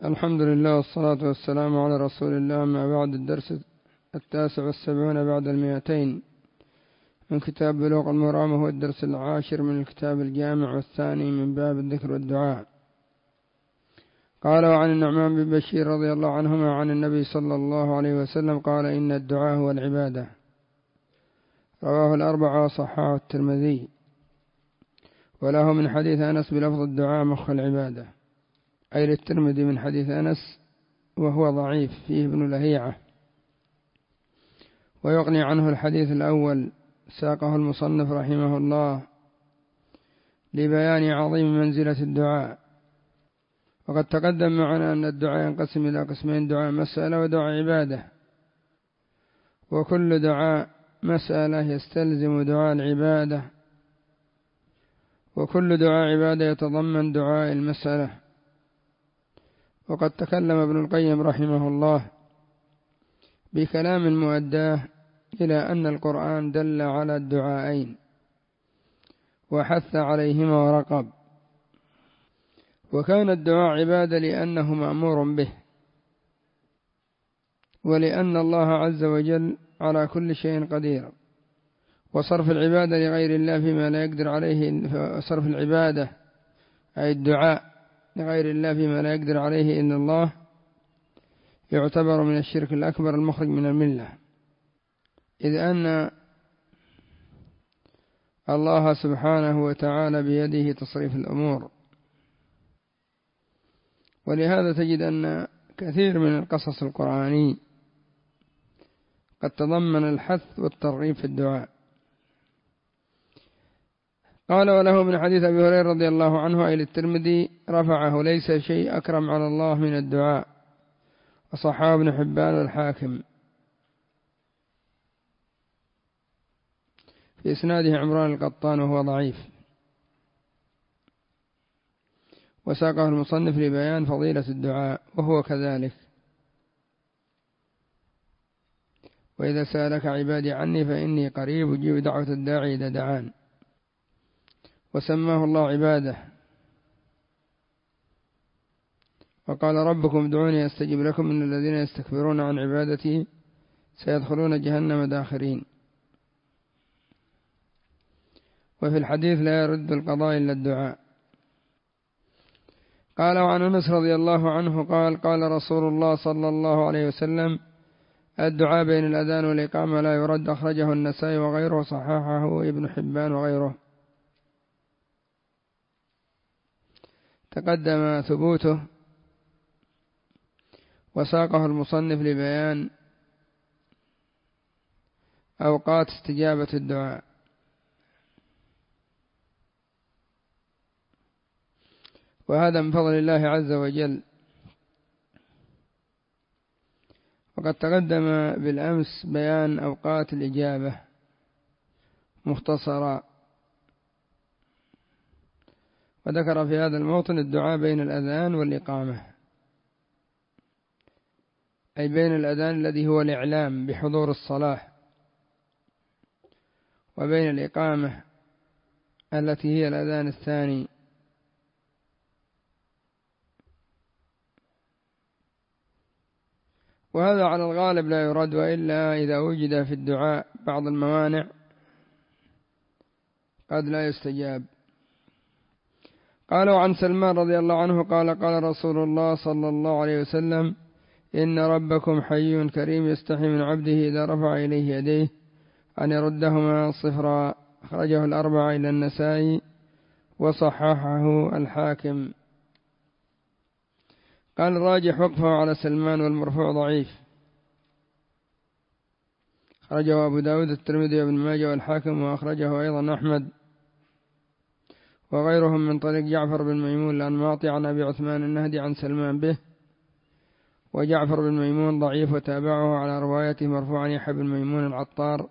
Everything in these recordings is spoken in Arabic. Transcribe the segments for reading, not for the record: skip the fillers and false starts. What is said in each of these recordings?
الحمد لله والصلاة والسلام على رسول الله. أما بعد، الدرس 79 بعد 200 من كتاب بلوغ المرام، وهو الدرس 10 من الكتاب الجامع والثاني من باب الذكر والدعاء. قال: وعن النعمان بن بشير رضي الله عنهما عن النبي صلى الله عليه وسلم قال: إن الدعاء هو العبادة. رواه الأربعة وصححه الترمذي، وله من حديث أنس بلفظ الدعاء مخ العبادة، أي للترمذي من حديث أنس، وهو ضعيف فيه ابن لهيعة. ويغني عنه الحديث الأول ساقه المصنف رحمه الله لبيان عظيم منزلة الدعاء. وقد تقدم معنا أن الدعاء ينقسم إلى قسمين: دعاء مسألة ودعاء عبادة، وكل دعاء مسألة يستلزم دعاء العبادة، وكل دعاء عبادة يتضمن دعاء المسألة. وقد تكلم ابن القيم رحمه الله بكلام مؤداه إلى أن القرآن دل على الدعاءين وحث عليهما ورقب، وكان الدعاء عبادة لأنه مأمور به، ولأن الله عز وجل على كل شيء قدير. وصرف العبادة لغير الله فيما لا يقدر عليه، صرف العبادة أي الدعاء لغير الله فيما لا يقدر عليه إلا الله يعتبر من الشرك الأكبر المخرج من الملة، إذ أن الله سبحانه وتعالى بيده تصريف الأمور. ولهذا تجد أن كثير من القصص القرآني قد تضمن الحث والترغيب في الدعاء. قال: وله من حديث أبي هريرة رضي الله عنه أي للترمذي رفعه: ليس شيء أكرم على الله من الدعاء. وصححه ابن حبان والحاكم. في إسناده عمران القطان وهو ضعيف، وساقه المصنف لبيان فضيلة الدعاء، وهو كذلك: وإذا سألك عبادي عني فإني قريب أجيب دعوة الداعي إذا دعان. وسماه الله عبادة، وقال: ربكم ادعوني أستجب لكم إن الذين يستكبرون عن عبادتي سيدخلون جهنم داخرين. وفي الحديث: لا يرد القضاء إلا الدعاء. قال: وعن أنس رضي الله عنه قال: قال رسول الله صلى الله عليه وسلم: الدعاء بين الأذان والإقامة لا يرد. أخرجه النسائي وغيره، صححه ابن حبان وغيره. تقدم ثبوته، وساقه المصنف لبيان أوقات استجابة الدعاء. وهذا من فضل الله عز وجل. وقد تقدم بالأمس بيان أوقات الإجابة مختصرا، وذكر في هذا الموطن الدعاء بين الأذان والإقامة، أي بين الأذان الذي هو الإعلام بحضور الصلاة، وبين الإقامة التي هي الأذان الثاني. وهذا على الغالب لا يرد، وإلا إذا وجد في الدعاء بعض الموانع قد لا يستجاب. قالوا: عن سلمان رضي الله عنه قال: قال رسول الله صلى الله عليه وسلم: إن ربكم حي كريم يستحي من عبده إذا رفع إليه يديه أن يردهما صفرا. أخرجه الأربعة إلى النسائي، وصححه الحاكم. قال: الراجح وقفه على سلمان، والمرفوع ضعيف. أخرجه أبو داود الترمذي وابن ماجه والحاكم، وأخرجه أيضا أحمد وغيرهم من طريق جعفر بن ميمون الأنماطي عن أبي عثمان النهدي عن سلمان به. وجعفر بن ميمون ضعيف، وتابعه على روايته مرفوعا يحيى بن ميمون العطار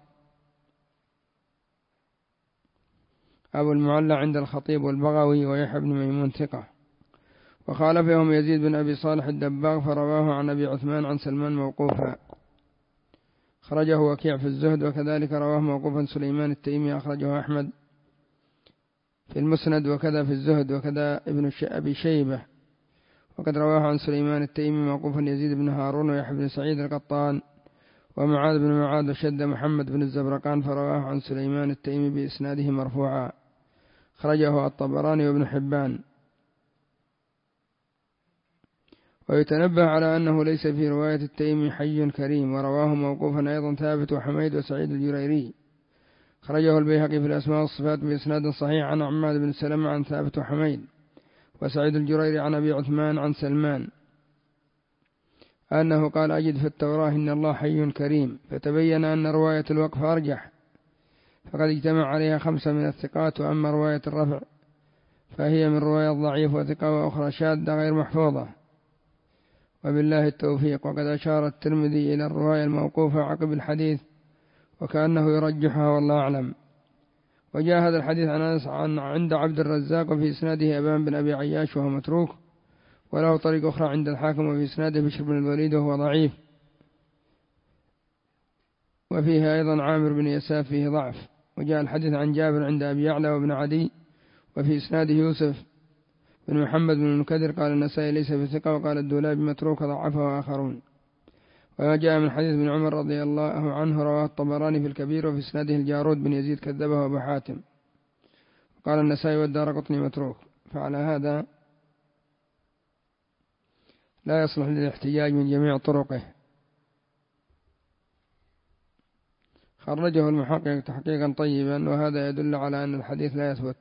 أبو المعلى عند الخطيب والبغوي، ويحيى بن ميمون ثقة. وخالفهم يزيد بن أبي صالح الدباغ فرواه عن أبي عثمان عن سلمان موقوفا. أخرجه وكيع في الزهد، وكذلك رواه موقوفا سليمان التيمي. أخرجه أحمد في المسند، وكذا في الزهد، وكذا ابن أبي شيبة، وقد رواه عن سليمان التيمي موقوفا يزيد بن هارون ويحيى بن سعيد القطان ومعاذ بن معاذ وشد محمد بن الزبرقان، فرواه عن سليمان التيمي بإسناده مرفوعا، خرجه الطبراني وابن حبان. ويتنبه على أنه ليس في رواية التيمي حي كريم، ورواه موقوفا أيضا ثابت وحميد وسعيد الجريري، خرجه البيهقي في الأسماء والصفات بإسناد صحيح عن عماد بن سلمة عن ثابت وحميد وسعيد الجريري عن أبي عثمان عن سلمان أنه قال: أجد في التوراة إن الله حي كريم، فتبين أن رواية الوقف أرجح، فقد اجتمع عليها 5 من الثقات، وأما رواية الرفع فهي من رواية ضعيف وثقة وأخرى شاذة غير محفوظة، وبالله التوفيق. وقد أشار الترمذي إلى الرواية الموقوفة عقب الحديث وكأنه يرجحها والله أعلم. وجاء هذا الحديث عند عبد الرزاق وفي إسناده أبان بن أبي عياش وهو متروك، وله طريق أخرى عند الحاكم وفي إسناده بشر بن الوليد وهو ضعيف، وفيه أيضا عامر بن يساف فيه ضعف. وجاء الحديث عن جابر عند أبي يعلى وابن عدي وفي إسناده يوسف بن محمد بن المكدر، قال النسائي ليس بثقة، وقال الدولابي متروك ضعفه آخرون. وجاء من حديث ابن عمر رضي الله عنه رواه الطبراني في الكبير وفي إسناده الجارود بن يزيد كذبه أبو حاتم، قال النسائي والدارقطني متروك. فعلى هذا لا يصلح للاحتجاج من جميع طرقه. خرجه المحقق تحقيقا طيبا، وهذا يدل على أن الحديث لا يثبت،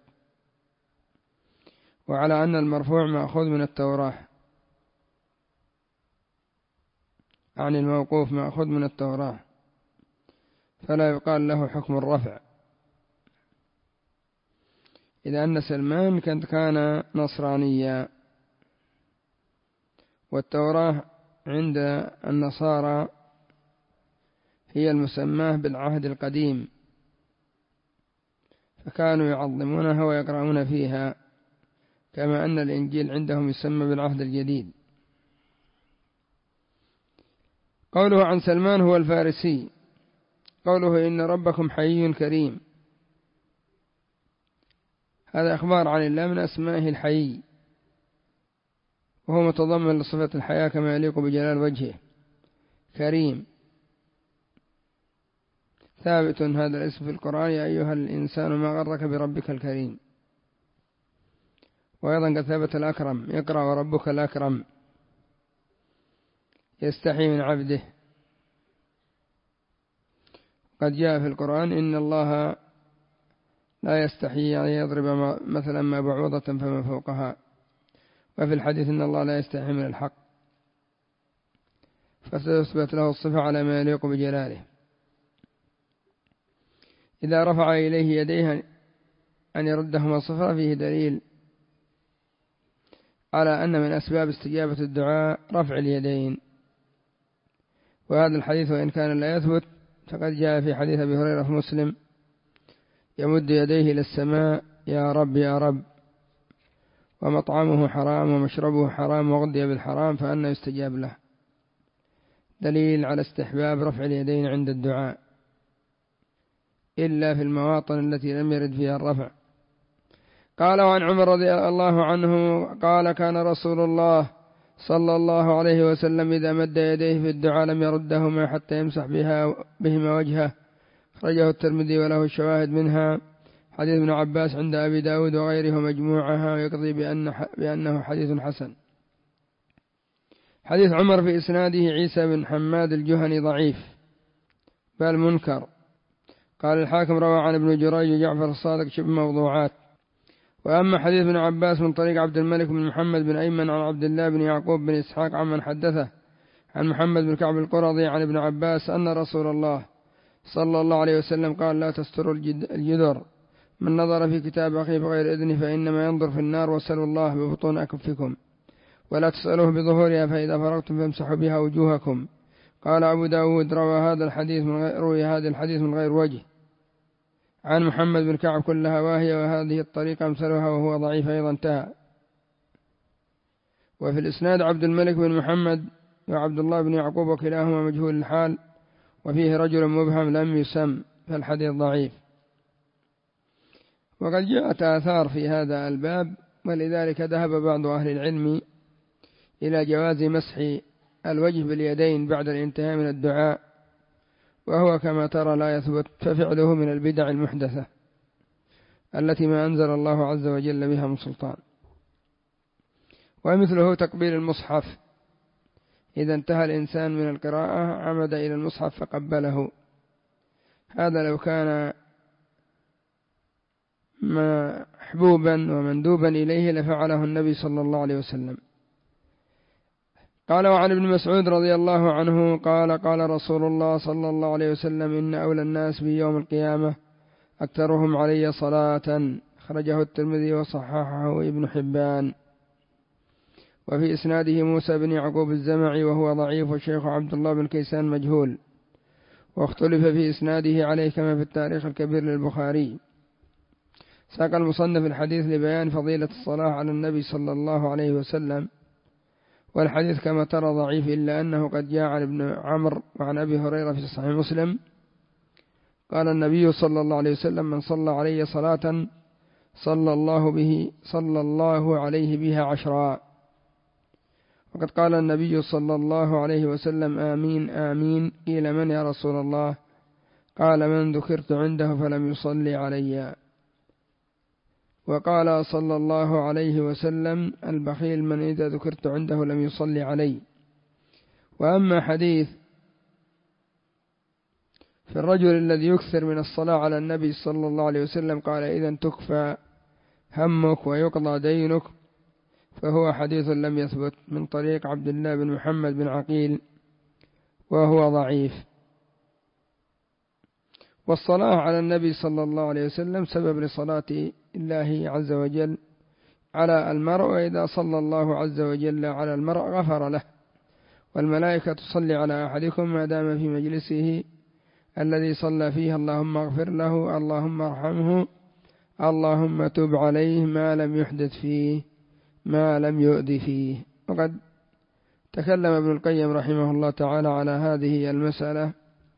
وعلى أن المرفوع مأخوذ من التوراة، عن الموقوف مأخوذ من التوراة، فلا يقال له حكم الرفع، إذا أن سلمان كان نصرانيا، والتوراة عند النصارى هي المسماه بالعهد القديم، فكانوا يعظمونها ويقرؤون فيها، كما أن الإنجيل عندهم يسمى بالعهد الجديد. قوله عن سلمان هو الفارسي، قوله إن ربكم حي كريم، هذا أخبار عن الله من أسمائه الحي، وهو متضمن لصفة الحياة كما يليق بجلال وجهه. كريم ثابت هذا الاسم في القرآن: يا أيها الإنسان ما غرك بربك الكريم. وأيضا قد ثبت الأكرم: اقرأ وربك الأكرم، يستحي من عبده. قد جاء في القرآن: إن الله لا يستحي أن يضرب مثلا ما بعوضة فما فوقها. وفي الحديث: إن الله لا يستحي من الحق، فسيثبت له الصفة على ما يليق بجلاله. إذا رفع إليه يديه أن يردهما صفرا، فيه دليل على أن من أسباب استجابة الدعاء رفع اليدين. وهذا الحديث وإن كان لا يثبت، فقد جاء في حديث أبي هريرة في مسلم: يمد يديه إلى السماء: يا رب يا رب، ومطعمه حرام ومشربه حرام وغذي بالحرام، فأنى يستجاب له. دليل على استحباب رفع اليدين عند الدعاء، إلا في المواطن التي لم يرد فيها الرفع. قال: وعن عمر رضي الله عنه قال: كان رسول الله صلى الله عليه وسلم إذا مد يديه في الدعاء لم يردهما حتى يمسح بهما وجهه، خرجه الترمذي وله الشواهد منها حديث ابن عباس عند أبي داود وغيره مجموعها، ويقضي بأنه حديث حسن. حديث عمر في إسناده عيسى بن حماد الجهني ضعيف بل منكر. قال الحاكم: روى عن ابن جريج وجعفر الصادق شبه موضوعات. وأما حديث ابن عباس من طريق عبد الملك بن محمد بن أيمن عن عبد الله بن يعقوب بن إسحاق عمن حدثه عن محمد بن كعب القرظي عن ابن عباس أن رسول الله صلى الله عليه وسلم قال: لا تستروا الجدر، من نظر في كتاب أخيه بغير إذنه فإنما ينظر في النار، واسألوا الله ببطون أكفكم ولا تسألوه بظهورها، فإذا فرغتم فامسحوا بها وجوهكم. قال أبو داود: روي هذا الحديث من غير وجه عن محمد بن كعب كلها واهية، وهذه الطريقة أمثلها وهو ضعيف أيضا. انتهى. وفي الإسناد عبد الملك بن محمد وعبد الله بن يعقوب وكلاهما مجهول الحال، وفيه رجل مبهم لم يسم، فالحديث ضعيف. وقد جاءت آثار في هذا الباب، ولذلك ذهب بعض أهل العلم إلى جواز مسح الوجه باليدين بعد الانتهاء من الدعاء، وهو كما ترى لا يثبت، ففعله من البدع المحدثة التي ما أنزل الله عز وجل بها من سلطان. ومثله تقبيل المصحف، إذا انتهى الإنسان من القراءة عمد إلى المصحف فقبله، هذا لو كان محبوبا ومندوبا إليه لفعله النبي صلى الله عليه وسلم. قال: وعن ابن مسعود رضي الله عنه قال: قال رسول الله صلى الله عليه وسلم: إن أولى الناس بيوم القيامة أكثرهم علي صلاة. أخرجه الترمذي وصححه ابن حبان. وفي إسناده موسى بن يعقوب الزمعي وهو ضعيف، والشيخ عبد الله بن كيسان مجهول، واختلف في إسناده عليه كما في التاريخ الكبير للبخاري. ساق المصنف الحديث لبيان فضيلة الصلاة على النبي صلى الله عليه وسلم، والحديث كما ترى ضعيف، إلا أنه قد جاء عن ابن عمرو وعن أبي هريرة في صحيح مسلم قال النبي صلى الله عليه وسلم: من صلى علي صلاة صلى الله عليه بها 10. وقد قال النبي صلى الله عليه وسلم: آمين آمين. قيل: من يا رسول الله؟ قال: من ذكرت عنده فلم يصلي علي. وقال صلى الله عليه وسلم: البخيل من إذا ذكرت عنده لم يصلي علي. وأما حديث في الرجل الذي يكثر من الصلاة على النبي صلى الله عليه وسلم قال: إذن تكفى همك ويقضى دينك، فهو حديث لم يثبت من طريق عبد الله بن محمد بن عقيل، وهو ضعيف. والصلاة على النبي صلى الله عليه وسلم سبب لصلاة الله عز وجل على المرء، وإذا صلى الله عز وجل على المرء غفر له، والملائكة تصلي على أحدكم ما دام في مجلسه الذي صلى فيه: اللهم اغفر له، اللهم ارحمه، اللهم تب عليه، ما لم يحدث فيه، ما لم يؤذ فيه. وقد تكلم ابن القيم رحمه الله تعالى على هذه المسألة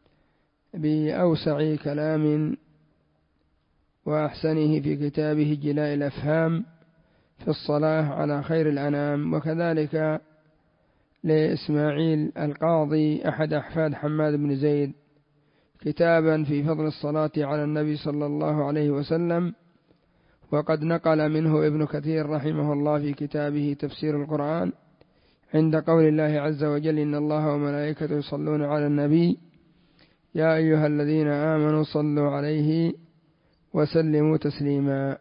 بأوسع كلام وأحسنه في كتابه جلاء الأفهام في الصلاة على خير الأنام، وكذلك لإسماعيل القاضي أحد أحفاد حماد بن زيد كتابا في فضل الصلاة على النبي صلى الله عليه وسلم. وقد نقل منه ابن كثير رحمه الله في كتابه تفسير القرآن عند قول الله عز وجل: إن الله وملائكته يصلون على النبي يا أيها الذين آمنوا صلوا عليه وسلموا تسليما.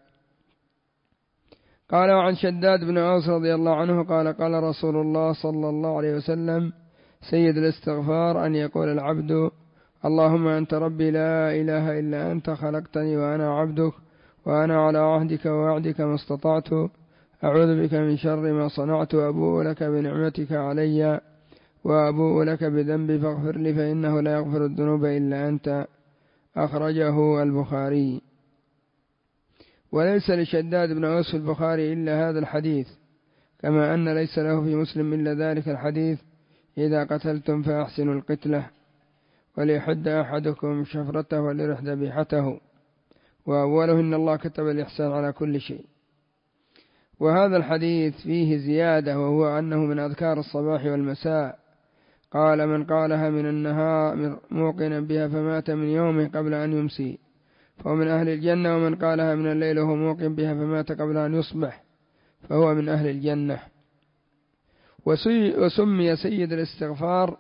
قال: وعن شداد بن أوس رضي الله عنه قال: قال رسول الله صلى الله عليه وسلم: سيد الاستغفار أن يقول العبد: اللهم أنت ربي لا إله إلا أنت، خلقتني وأنا عبدك، وأنا على عهدك ووعدك ما استطعت، أعوذ بك من شر ما صنعت، أبوء لك بنعمتك علي وأبوء لك بذنبي فاغفر لي فإنه لا يغفر الذنوب إلا أنت. أخرجه البخاري. وليس لشداد بن أوس في البخاري إلا هذا الحديث، كما أن ليس له في مسلم إلا ذلك الحديث: إذا قتلتم فأحسنوا القتلة، وليحد أحدكم شفرته وليرح ذبيحته، وأوله: إن الله كتب الإحسان على كل شيء. وهذا الحديث فيه زيادة، وهو أنه من أذكار الصباح والمساء. قال: من قالها من النهار موقنا بها فمات من يومه قبل أن يمسي فهو من أهل الجنة، ومن قالها من الليل وهو موقن بها فمات قبل أن يصبح فهو من أهل الجنة. وسمي سيد الاستغفار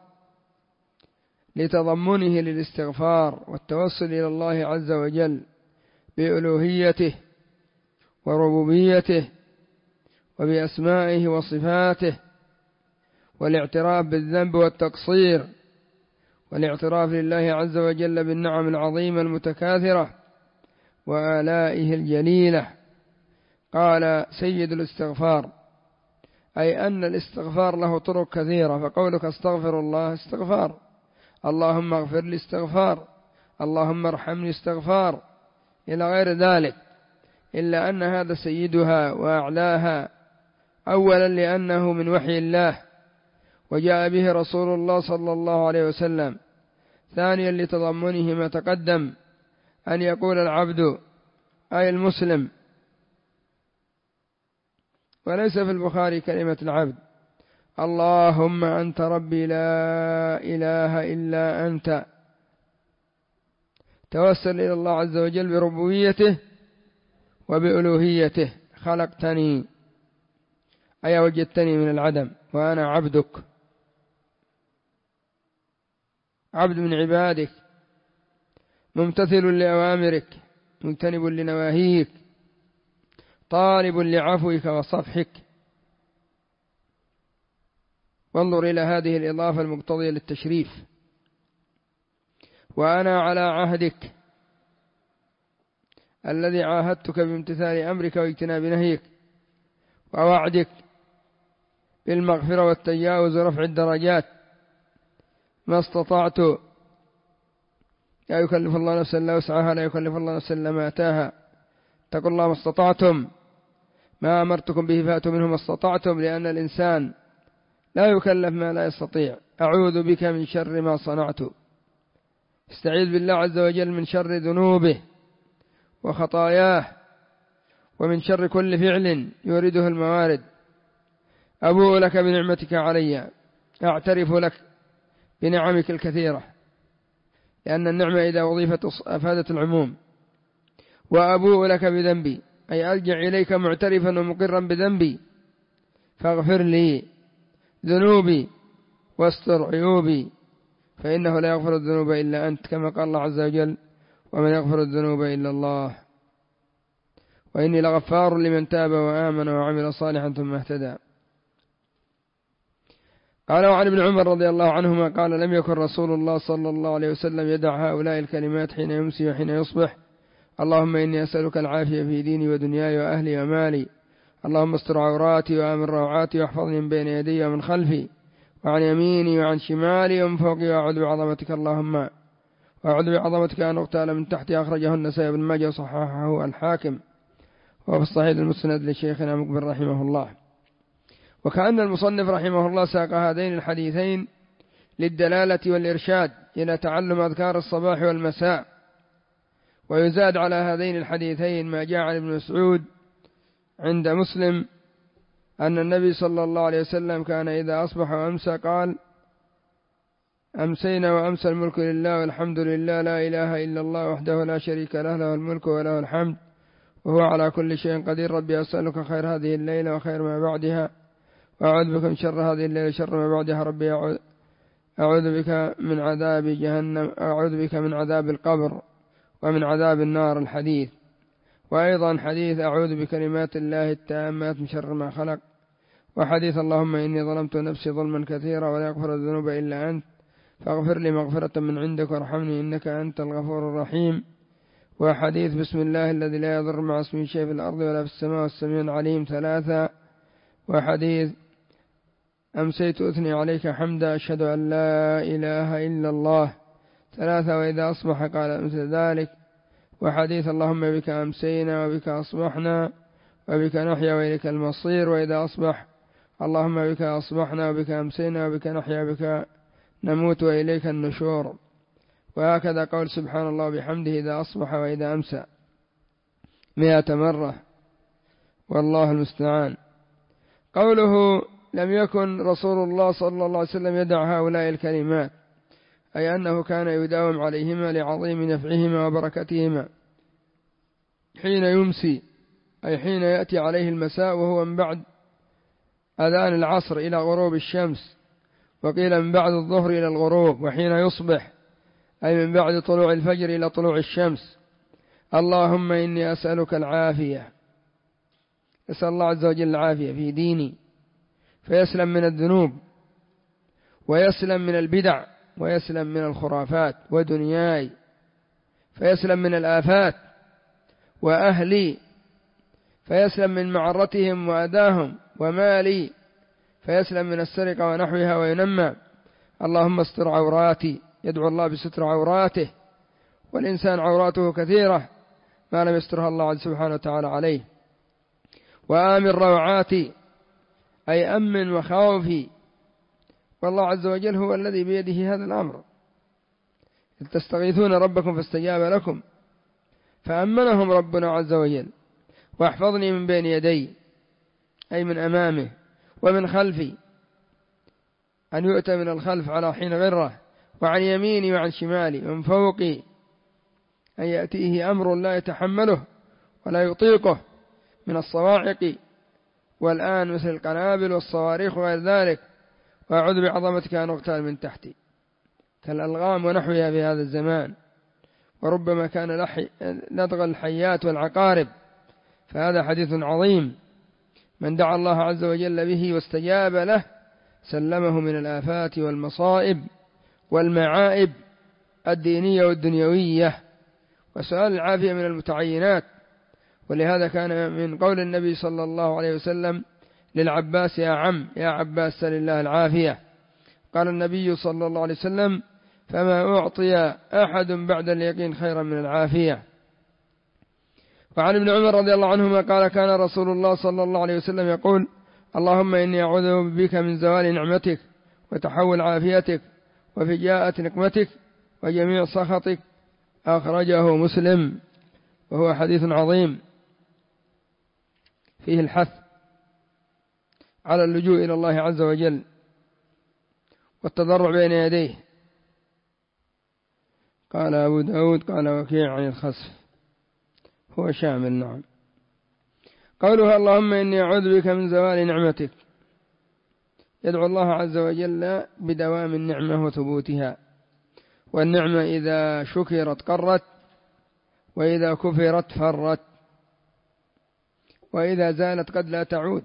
لتضمنه للاستغفار والتوسل إلى الله عز وجل بألوهيته وربوبيته وبأسمائه وصفاته، والاعتراف بالذنب والتقصير، والاعتراف لله عز وجل بالنعم العظيمة المتكاثرة وآلائه الجليلة. قال: سيد الاستغفار، أي أن الاستغفار له طرق كثيرة، فقولك استغفر الله استغفار، اللهم اغفر لي استغفار، اللهم ارحمني استغفار، إلى غير ذلك، إلا أن هذا سيدها وأعلاها، أولا لأنه من وحي الله وجاء به رسول الله صلى الله عليه وسلم، ثانيا لتضمنه ما تقدم أن يقول العبد أي المسلم، وليس في البخاري كلمة العبد، اللهم أنت ربي لا إله إلا أنت. توسل إلى الله عز وجل بربوبيته وبألوهيته. خلقتني أي وجدتني من العدم وأنا عبدك، عبد من عبادك، ممتثل لأوامرك مجتنب لنواهيك، طالب لعفوك وصفحك. وانظر إلى هذه الإضافة المقتضية للتشريف. وأنا على عهدك الذي عاهدتك بامتثال أمرك واجتناب نهيك، ووعدك بالمغفرة والتجاوز ورفع الدرجات ما استطعت. لا يكلف الله نفسا إلا وسعها، لا يكلف الله نفسا إلا ما آتاها. اتقوا الله ما استطعتم، ما أمرتكم به فأتوا منه ما استطعتم، لأن الإنسان لا يكلف ما لا يستطيع. أعوذ بك من شر ما صنعت. استعيذ بالله عز وجل من شر ذنوبه وخطاياه ومن شر كل فعل يورده الموارد. أبوء لك بنعمتك علي، أعترف لك بنعمك الكثيرة، لأن النعمة إذا وظيفت أفادت العموم. وأبوء لك بذنبي أي أرجع إليك معترفا ومقرا بذنبي، فاغفر لي ذنوبي واستر عيوبي، فإنه لا يغفر الذنوب إلا أنت، كما قال الله عز وجل: ومن يغفر الذنوب إلا الله، وإني لغفار لمن تاب وآمن وعمل صالحا ثم اهتدى. قال: وعن ابن عمر رضي الله عنهما قال: لم يكن رسول الله صلى الله عليه وسلم يدع هؤلاء الكلمات حين يمسي وحين يصبح: اللهم إني أسألك العافية في ديني ودنياي وأهلي ومالي، اللهم استر عوراتي وآمن روعاتي، واحفظني من بين يدي ومن خلفي وعن يميني وعن شمالي ومن فوقي، وأعوذ بعظمتك اللهم، وأعوذ بعظمتك أن أغتال من تحتي. أخرجه النسائي بن ماجه وصححه الحاكم، وفي الصحيح المسند لشيخنا مقبل رحمه الله. وكأن المصنف رحمه الله ساق هذين الحديثين للدلالة والإرشاد إلى تعلم أذكار الصباح والمساء. ويزاد على هذين الحديثين ما جاء عن ابن مسعود عند مسلم أن النبي صلى الله عليه وسلم كان إذا أصبح وأمسى قال: أمسينا وأمسى الملك لله والحمد لله، لا إله إلا الله وحده لا شريك له، له الملك وله الحمد وهو على كل شيء قدير. ربي أسألك خير هذه الليلة وخير ما بعدها، وأعوذ بك من شر هذه الليلة وشر ما بعدها. ربي أعوذ بك من عذاب جهنم، أعوذ بك من عذاب القبر ومن عذاب النار. الحديث. وأيضا حديث: أعوذ بكلمات الله التامات من شر ما خلق. وحديث: اللهم إني ظلمت نفسي ظلما كثيرا ولا يغفر الذنوب إلا أنت، فاغفر لي مغفرة من عندك وارحمني إنك أنت الغفور الرحيم. وحديث: بسم الله الذي لا يضر مع اسمه شيء في الأرض ولا في السماء والسميع العليم 3. وحديث: أمسيت أثني عليك حمدا أشهد أن لا إله إلا الله 3. وإذا أصبح قال مثل ذلك. وحديث: اللهم بك أمسينا وبك أصبحنا وبك نحيا وإليك المصير. وإذا أصبح: اللهم بك أصبحنا وبك أمسينا وبك نحيا وبك نموت وإليك النشور. وهكذا قول سبحان الله بحمده إذا أصبح وإذا أمسى 100 مرة، والله المستعان. قوله: لم يكن رسول الله صلى الله عليه وسلم يدع هؤلاء الكلمات، أي أنه كان يداوم عليهما لعظيم نفعهما وبركتهما حين يمسي، أي حين يأتي عليه المساء، وهو من بعد أذان العصر إلى غروب الشمس، وقيل من بعد الظهر إلى الغروب. وحين يصبح أي من بعد طلوع الفجر إلى طلوع الشمس. اللهم إني أسألك العافية، أسأل الله عز وجل العافية في ديني، فيسلم من الذنوب ويسلم من البدع ويسلم من الخرافات، ودنياي فيسلم من الآفات، وأهلي فيسلم من معرتهم وأذاهم، ومالي فيسلم من السرقة ونحوها وينمى. اللهم استر عوراتي، يدعو الله بستر عوراته، والإنسان عوراته كثيرة ما لم يسترها الله سبحانه وتعالى عليه. وآمن روعاتي، أي أمن وخوفي، والله عز وجل هو الذي بيده هذا الأمر. إذ تستغيثون ربكم فاستجاب لكم، فأمنهم ربنا عز وجل. واحفظني من بين يدي، أي من أمامه، ومن خلفي، أن يؤتى من الخلف على حين غره، وعن يميني وعن شمالي ومن فوقي، أن يأتيه أمر لا يتحمله ولا يطيقه من الصواعق والآن مثل القنابل والصواريخ وغير ذلك، وأعوذ بعظمتك أن أغتال من تحتي، كالألغام ونحوها في هذا الزمان، وربما كان لدغ الحيات والعقارب. فهذا حديث عظيم، من دعا الله عز وجل به واستجاب له سلمه من الآفات والمصائب والمعائب الدينية والدنيوية، وسؤال العافية من المتعينات. ولهذا كان من قول النبي صلى الله عليه وسلم للعباس: يا عم يا عباس سل الله العافية. قال النبي صلى الله عليه وسلم: فما أعطي أحد بعد اليقين خيرا من العافية. وعن ابن عمر رضي الله عنهما قال: كان رسول الله صلى الله عليه وسلم يقول: اللهم إني أعوذ بك من زوال نعمتك وتحول عافيتك وفجاءة نقمتك وجميع سخطك. أخرجه مسلم. وهو حديث عظيم فيه الحث على اللجوء إلى الله عز وجل والتضرع بين يديه. قال أبو داود قال وكيع عن الخسف، هو شامل. نعم. قولها اللهم إني أعوذ بك من زوال نعمتك، يدعو الله عز وجل بدوام النعمة وثبوتها، والنعمة إذا شكرت قرت، وإذا كفرت فرت، وإذا زالت قد لا تعود.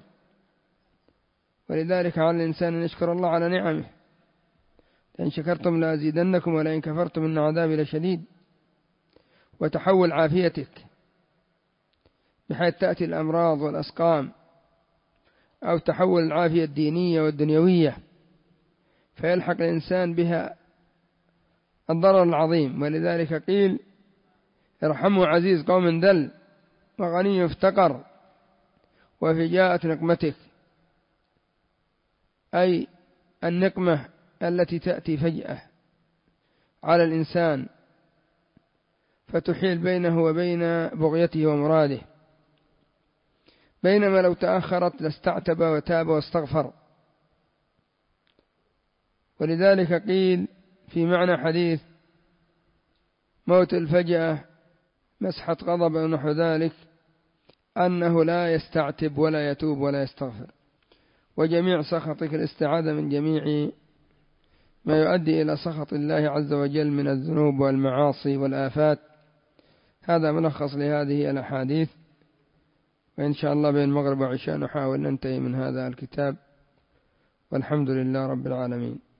ولذلك على الإنسان أن يشكر الله على نعمه، لئن شكرتم لأزيدنكم ولئن كفرتم إن عذابي لشديد. وتحول عافيتك بحيث تأتي الأمراض والأسقام، أو تحول العافية الدينية والدنيوية، فيلحق الإنسان بها الضرر العظيم. ولذلك قيل: ارحموا عزيز قوم ذل وغني افتقر وفجاءة نقمتك، أي النقمة التي تأتي فجأة على الإنسان فتحيل بينه وبين بغيته ومراده، بينما لو تأخرت لاستعتب وتاب واستغفر. ولذلك قيل في معنى حديث موت الفجأة مسحة غضب ونحو ذلك أنه لا يستعتب ولا يتوب ولا يستغفر. وجميع سخطك الاستعاذة من جميع ما يؤدي إلى سخط الله عز وجل من الذنوب والمعاصي والآفات. هذا ملخص لهذه الأحاديث، وإن شاء الله بين المغرب وعشاء نحاول ننتهي من هذا الكتاب، والحمد لله رب العالمين.